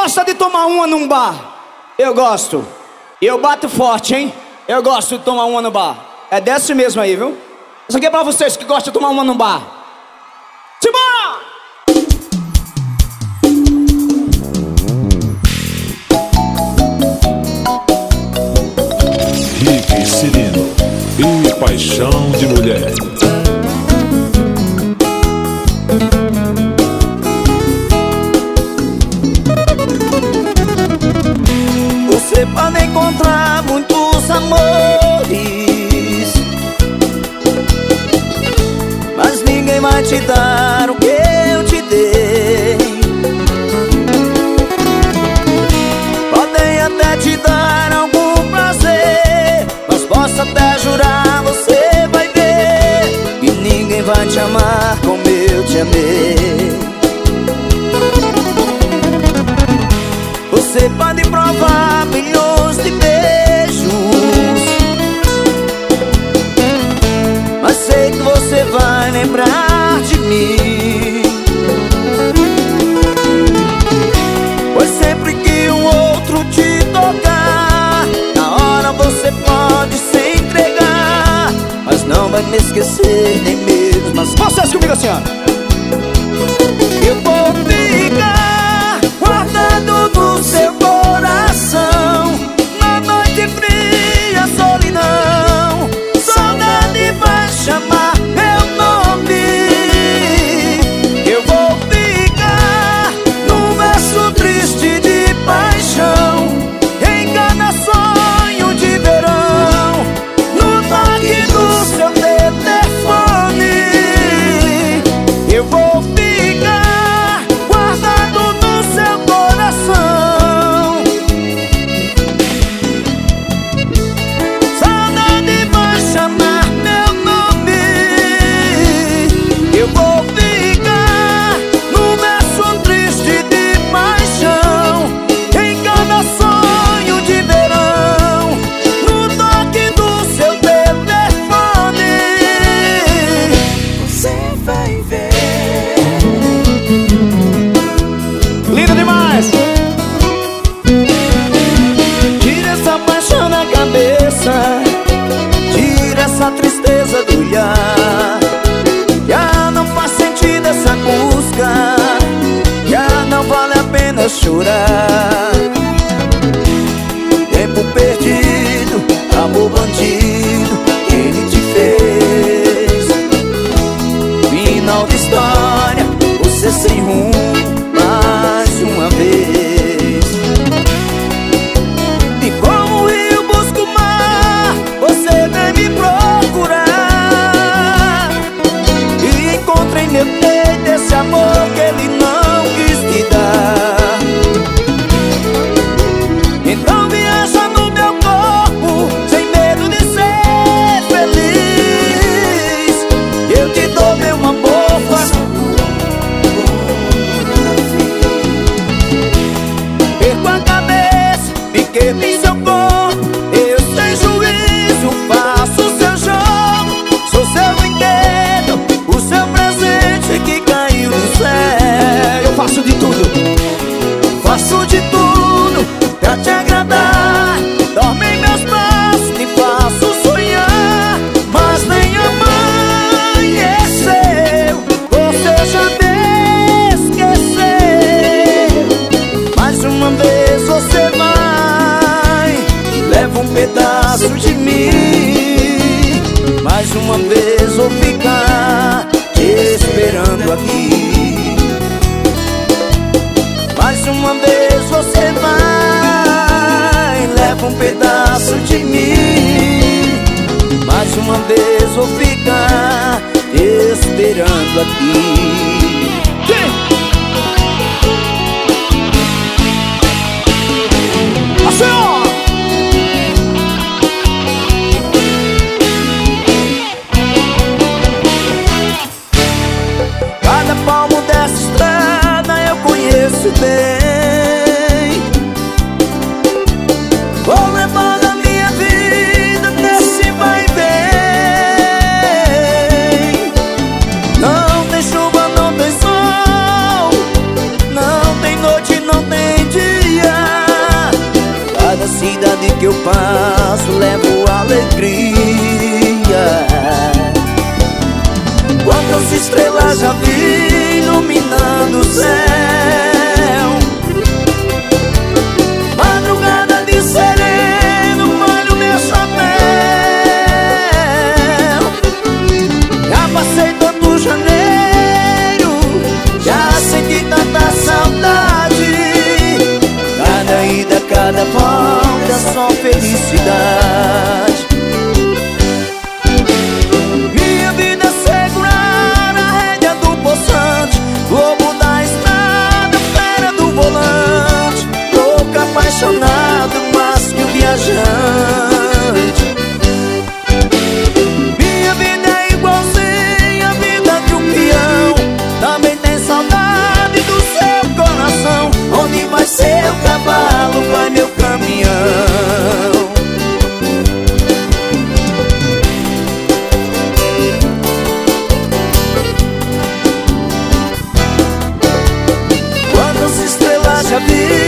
gosta de tomar uma num bar? Eu gosto. E eu bato forte, hein? Eu gosto de tomar uma no bar. É desse mesmo aí, viu? Isso aqui é pra vocês que gostam de tomar uma no bar. Simbora! Rick Cirino e Paixão de Mulher. Você pode encontrar muitos amores, mas ninguém vai te dar o que eu te dei. Podem até te dar algum prazer, mas posso até jurar, você vai ver que ninguém vai te amar como eu te amei. Você pode provar milhões de beijos, mas sei que você vai lembrar de mim, pois sempre que um outro te tocar, na hora você pode se entregar, mas não vai me esquecer nem mesmo. Mas vocês comigo assim, ó. Eu vou ficar guardado no seu coração, na noite fria, solidão. Saudade vai chamar meu nome. Eu vou ficar num verso triste de paixão, em cada sonho de verão, no toque do seu telefone. Eu vou ficar guardado no seu coração. Saudade vai chamar meu nome. Eu vou ficar num verso triste de paixão, em cada sonho de verão, no toque do seu telefone. Você vai ver. Lindo demais! Tira essa paixão da cabeça, tira essa tristeza do olhar. Já não faz sentido essa busca, já não vale a pena chorar. Tempo perdido, amor bandido, ele te fez. Final de história, você sem rumo mais uma vez. E como eu busco o mar, você vem me procurar, e encontrei meu peito esse amor que ele não quis te dar. Então viaja no meu corpo, sem medo de ser feliz. Eu te dou meu amor, faço perco a cabeça, fiquei em seu corpo. Eu sem juízo faço o seu jogo, sou seu brinquedo, o seu presente que caiu do céu. Eu faço de tudo, Faço de tudo pra te agradar. Dorme em meus braços, te faço sonhar, mas nem amanheceu, você já me esqueceu. Mais uma vez você vai, leva um pedaço de mim. Mais uma vez vou ficar te esperando aqui. Mais uma vez você vai, leva um pedaço de mim. Mais uma vez vou ficar te esperando aqui. assim, ó. Cada palmo dessa estrada eu conheço bem. Vou levando a minha vida nesse vai e vem. Não tem chuva, não tem sol, cidade que eu passo levo alegria. Quantas estrelas já vi iluminando o céu, madrugada de sereno molho meu chapéu. Já passei tanto janeiro, já senti tanta saudade. Cada ida, cada volta, só felicidade. Minha vida é segurar a rédea do poçante, lobo da estrada, fera do volante, louco apaixonado, mais que um viajante. Minha vida é igualzinha a vida de um peão, também tem saudade do seu coração. Onde vai seu cavalo, vai meu caminhão. Quantas estrelas já vi